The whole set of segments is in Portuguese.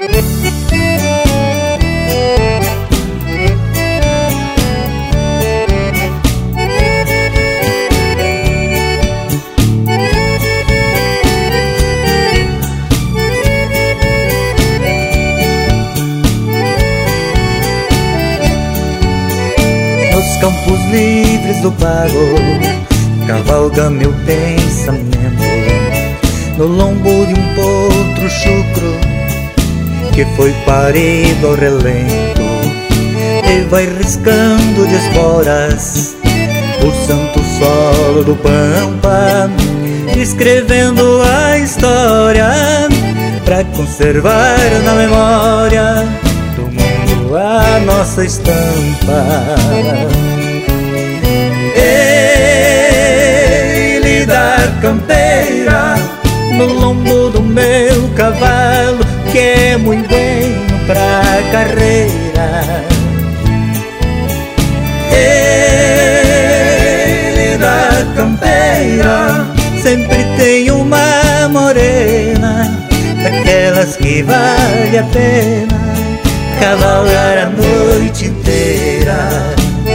Nos campos livres do pago cavalga meu pensamento, no lombo de um potro chucro que foi parido ao relento, e vai riscando de esporas o santo solo do pampa, escrevendo a história pra conservar na memória do mundo a nossa estampa. Ele da campeira no lombo do meu cavalo, que é muito bueno pra carreira. Ele da campeira sempre tem uma morena, daquelas que vale a pena cavalgar a noite inteira.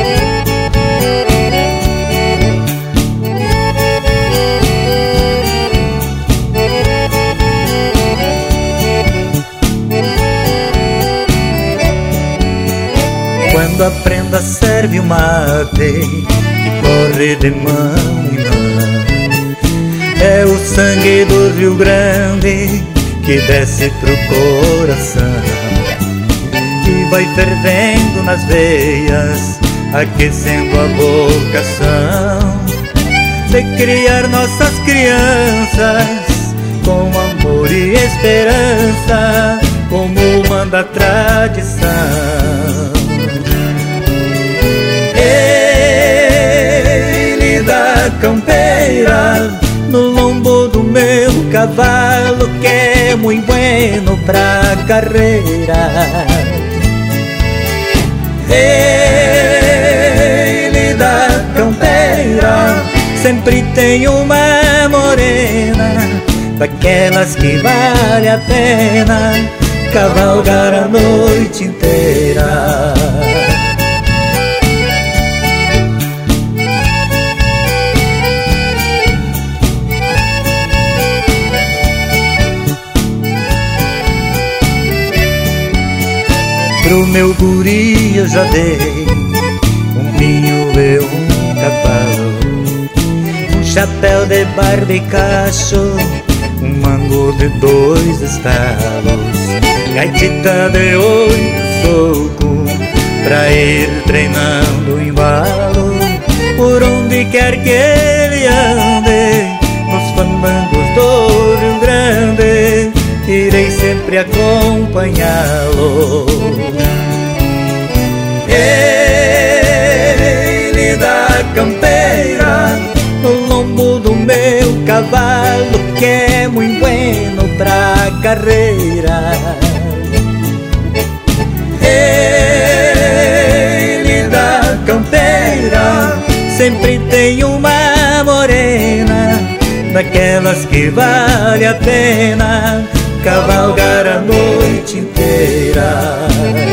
Quando a prenda serve o mate que corre de mão em mão, é o sangue do Rio Grande que desce pro coração e vai fervendo nas veias, aquecendo a vocação de criar nossas crianças com amor e esperança, como manda a tradição. Ele da campeira no lombo do meu cavalo, que é muito bueno pra carreira. Ele da campeira sempre tem uma morena, daquelas que vale a pena cavalgar a noite inteira. Pro meu guri eu já dei um vinho e um cavalo, um chapéu de barba e cacho, um mango de 2 estalos, gaitita de 8 socos pra ir treinando o embalo, por onde quer que ele ande, nos fandangos do Rio Grande irei sempre acompanhá-lo. Ele da campeira no lombo do meu cavalo, que é muito bueno pra carreira. Ele da campeira sempre tem uma morena, daquelas que vale a pena cavalgar a noite inteira.